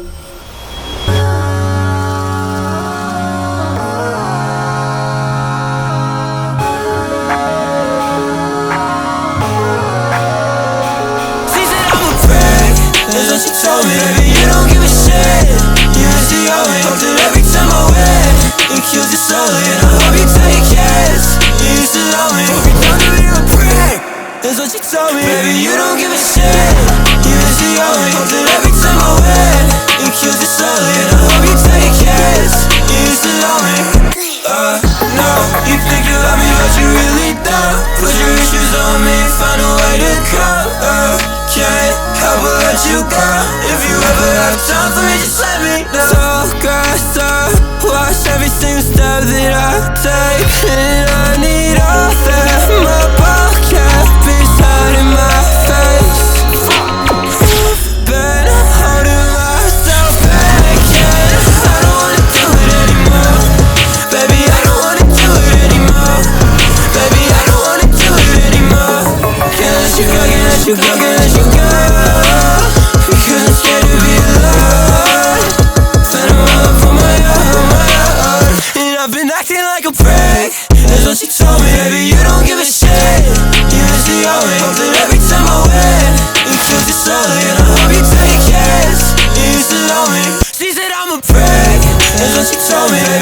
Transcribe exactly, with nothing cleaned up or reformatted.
That's what she told me, baby, you don't give a shit. You and she always hope that every time I win, it kills you slowly, and I hope you take cares. You used to love me, hope you don't give me a prick. That's what she told me, baby, you don't give a shit. You and she always hope that every time I win, it kills you slowly, and I hope you take cares. You used to love me. Uh, no, you think you love me, but you really don't. Put your issues on me, find a way to come. Uh, can't help but let you go. If you ever have time for me, just let me know. So gassed up, watch every single step that I take, and I need all that my ball can't be in my face. Been holding myself back, and I don't wanna do it anymore. Baby, I don't wanna do it anymore. Baby, I don't wanna do it anymore. Can't let you go, can't let you go, can't let you go. Because I'm scared to be alone. Fed them all up on my own, my own. And I've been acting like a prick. That's what she told me, baby, you don't give a shit. You and she always hope that every time I win, it kills you slowly, and I hope you take cares. You used to love me. She said I'm a prick. That's what she told me, baby.